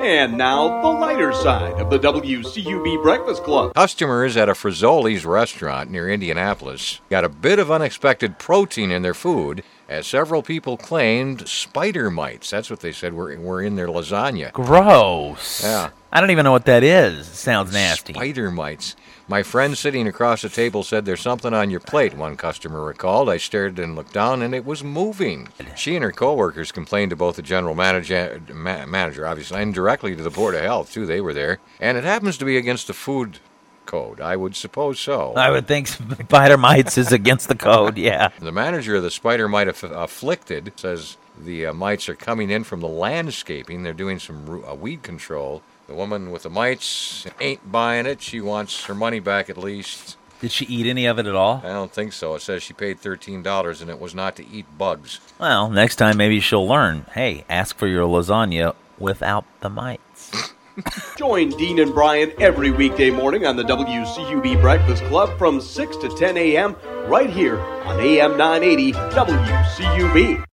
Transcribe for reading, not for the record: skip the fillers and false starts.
And now, the lighter side of the WCUB Breakfast Club. Customers at a Frizzoli's restaurant near Indianapolis got a bit of unexpected protein in their food, as several people claimed spider mites. That's what they said were in their lasagna. Gross. Yeah. I don't even know what that is. Sounds nasty. Spider mites. My friend sitting across the table said, "There's something on your plate," one customer recalled. I stared and looked down, and it was moving. She and her coworkers complained to both the general manager, obviously, and directly to the Board of Health, too. They were there. And it happens to be against the food code. I would suppose so. I would think spider mites is against the code, yeah. The manager of the spider mite afflicted says the mites are coming in from the landscaping. They're doing some weed control. The woman with the mites ain't buying it. She wants her money back at least. Did she eat any of it at all? I don't think so. It says she paid $13 and it was not to eat bugs. Well, next time maybe she'll learn. Hey, ask for your lasagna without the mites. Join Dean and Brian every weekday morning on the WCUB Breakfast Club from 6 to 10 a.m. right here on AM 980 WCUB.